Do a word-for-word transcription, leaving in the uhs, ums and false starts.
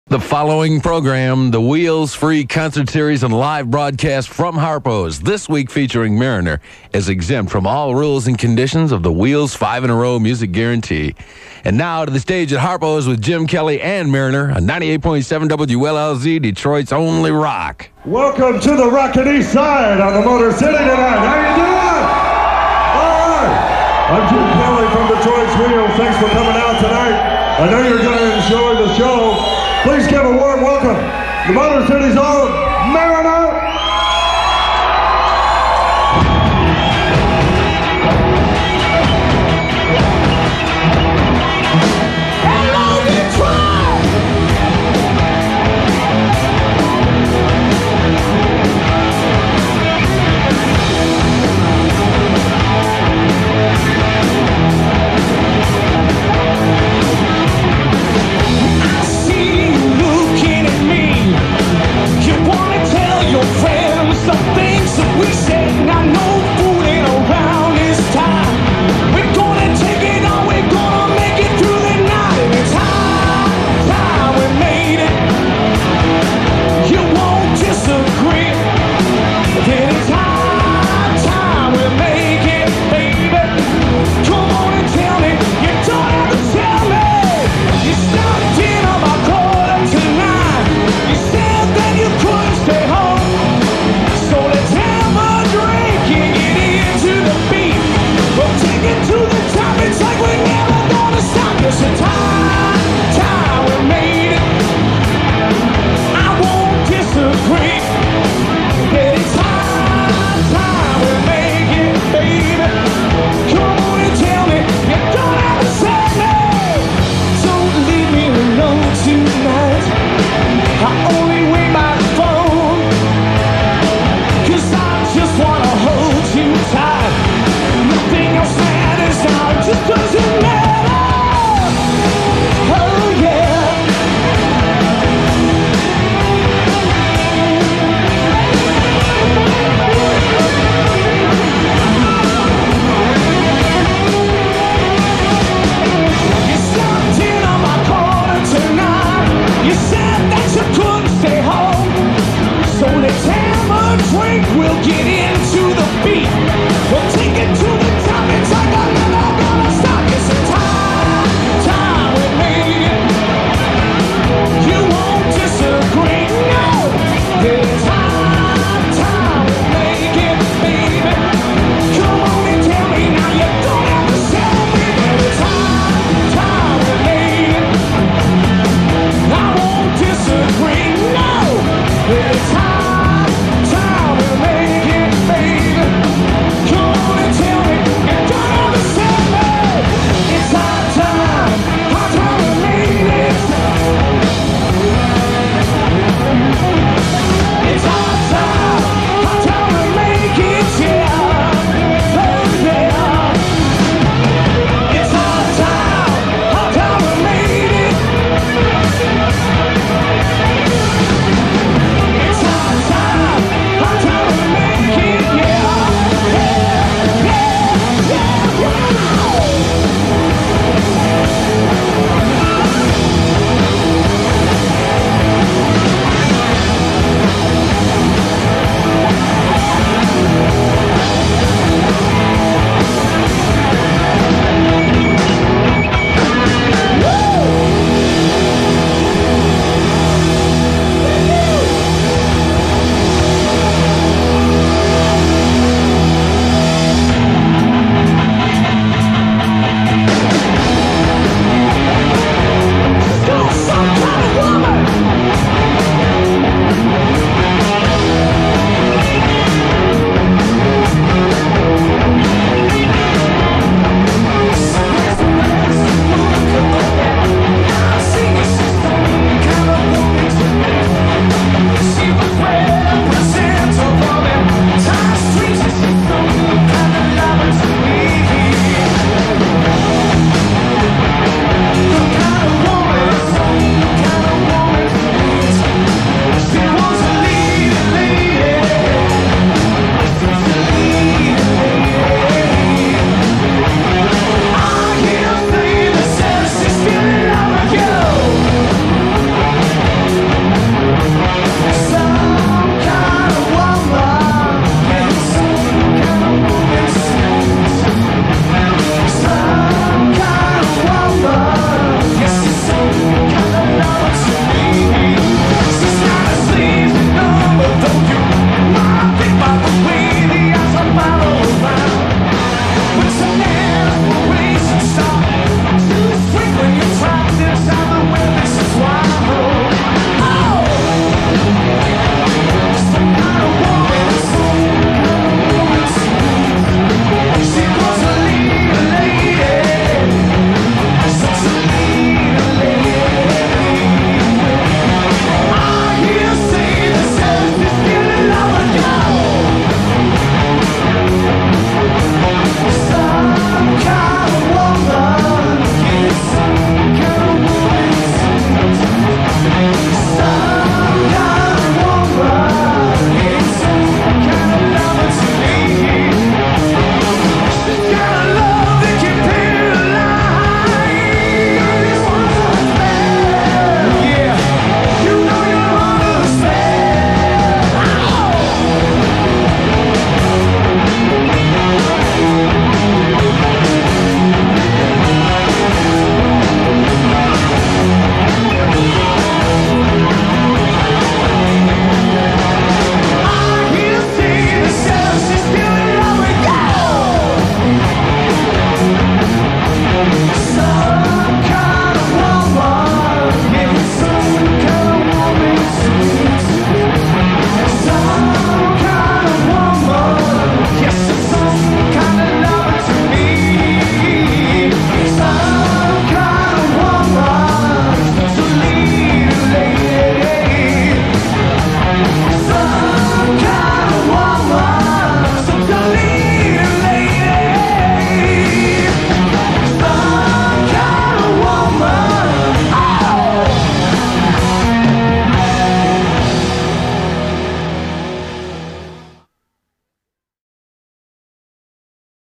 The following program, the Wheels Free Concert Series and live broadcast from Harpo's, this week featuring Mariner, is exempt from all rules and conditions of the Wheels Five in a Row Music Guarantee. And now to the stage at Harpo's with Jim Kelly and Mariner on ninety-eight point seven W L L Z, Detroit's only rock. Welcome to the Rockin' East Side on the Motor City tonight. How you doing? All right. I'm Jim Kelly from Detroit's Wheels. Thanks for coming out tonight. I know you're going to enjoy the show. Please give a warm welcome to Motor City's own Mariner.